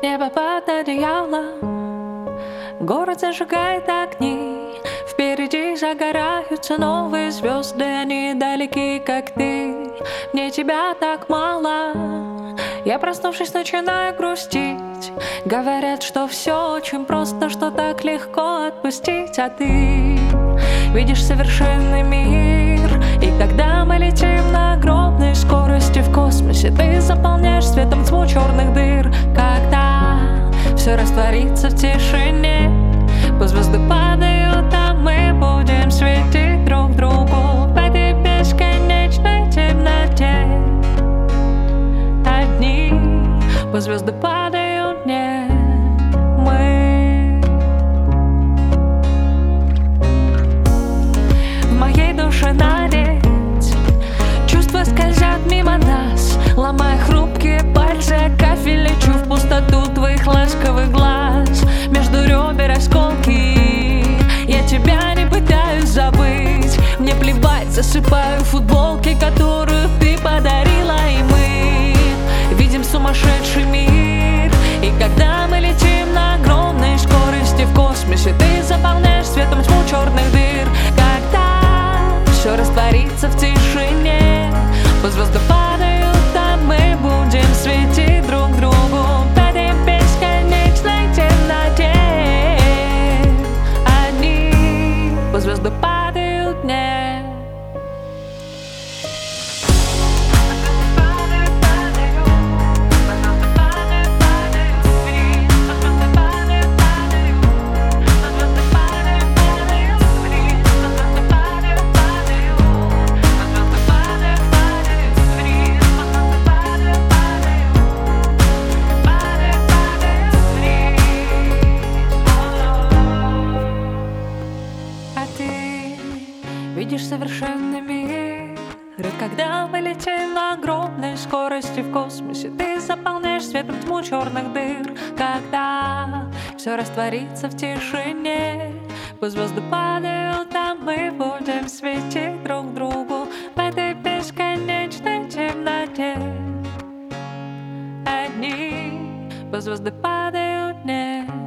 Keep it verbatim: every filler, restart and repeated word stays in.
Небо под одеялом, город зажигает огни. Впереди загораются новые звезды, они далеки, как ты. Мне тебя так мало, я, проснувшись, начинаю грустить. Говорят, что все очень просто, что так легко отпустить. А ты видишь совершенный мир. И когда мы летим на огромной скорости в космосе, ты заполняешь светом тьму черных дыр. Когда все растворится в тишине, пусть звезды падают, а мы будем светить друг другу в этой бесконечной темноте. Одни, пусть звезды падают, нет, мы. В моей душе наледь, чувства скользят мимо нас, ломая хрупкие пальцы, кафель, лечу в пустоту твоих ласковых глаз. Между ребер осколки, я тебя не пытаюсь забыть. Мне плевать, засыпаю футболки, которую ты подарила. И мы видим сумасшедший мир. И когда мы летим на огромной скорости в космосе, ты заполняешь светом тьму черных дыр. Когда все растворится в тишине, пусть звезды падают, а мы будем светить друг другу в этой бесконечной темноте. Одни, пусть звезды падают, нет. Видишь совершенный мир. И когда мы летим на огромной скорости в космосе, ты заполняешь светом тьму черных дыр. Когда все растворится в тишине, пусть звезды падают, а мы будем светить друг другу в этой бесконечной темноте. Одни, пусть звезды падают, нет.